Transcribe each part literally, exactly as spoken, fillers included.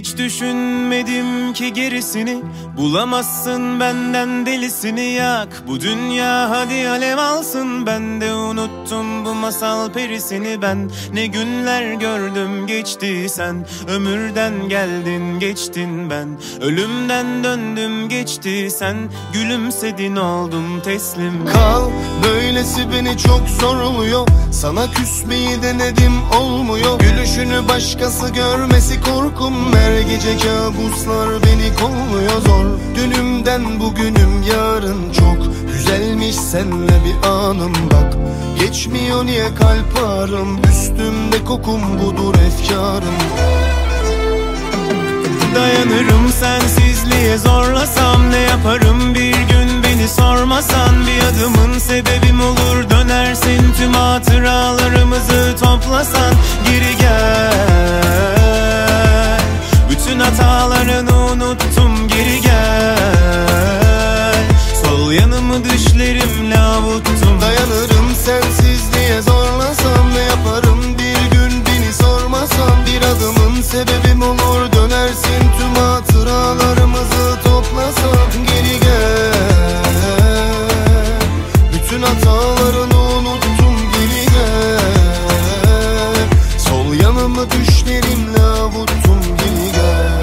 Hiç düşünmedim ki gerisini, bulamazsın benden delisini. Yak bu dünya hadi alev alsın, ben de unuttum bu masal perisini. Ben ne günler gördüm geçti, sen ömürden geldin geçtin. Ben ölümden döndüm geçti, sen gülümsedin oldum teslim. Kal böylesi beni çok zorluyor, sana küsmeyi denedim olmuyor. Gülüşünü başkası görmesi korkum, her gece kabuslar beni kolluyor zor. Dünümden bugünüm yarın çok güzelmiş senle bir anım bak. Geçmiyor niye kalp ağrım, üstümde kokum budur efkarım. Dayanırım sensizliğe, zorlasam ne yaparım bir gün beni sormasan. Bir adımın sebebim olur, dönersin tüm hatıralarımızı toplasan. Geri gel, bütün hatalarını unuttum, geri gel. Sol yanımı düşlerimle avuttum. Dayanırım sensizliğe, zorlasam ne yaparım bir gün beni sormasan. Bir adımın sebebim olur, dönersin tüm hatıralarımızı toplasan. Geri gel, bütün hatalarını unuttum, geri gel. Sol yanımı düşlerimle avuttum, geri gel.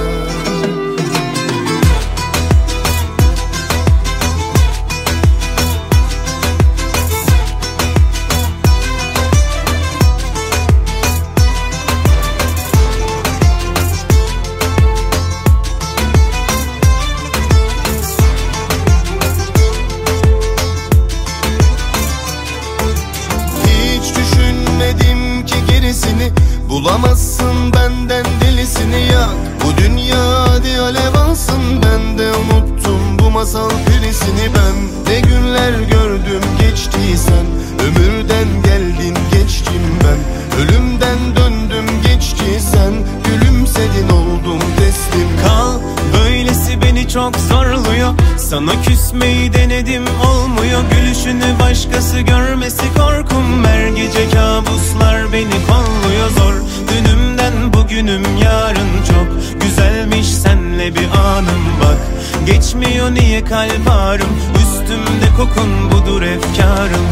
Bulamazsın benden delisini. Yak bu dünya hadi alev alsın, ben de unuttum bu masal perisini. Ben ne günler gördüm geçti, sen ömürden geldin geçtim. Ben ölümden döndüm geçti, sen gülümsedin oldum teslim. Kal böylesi beni çok zorluyor, sana küsmeyi denedim olmuyor. Gülüşünü başkası görmesi korkum, her gece kabuslar beni kolluyor zor. Dünümden bugünüm yarın çok güzelmiş senle bir anım bak. Geçmiyor niye kalp ağrım, üstümde kokun budur efkarım.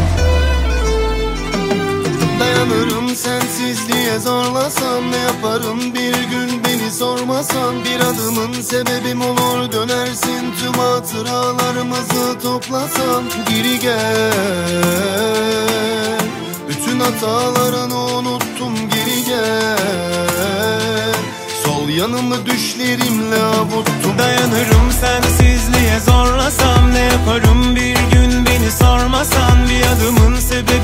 Dayanırım sensizliğe, zorlasam ne yaparım bir gün beni sormasan. Bir adımın sebebim olur, dönersin tüm hatıralarımızı toplasan. Geri gel, bütün hatalarını unuttum, geri gel. Sol yanımı düşlerimle avuttum. Dayanırım sensizliğe, zorlasam ne yaparım bir gün beni sormasan. Bir adımın sebebi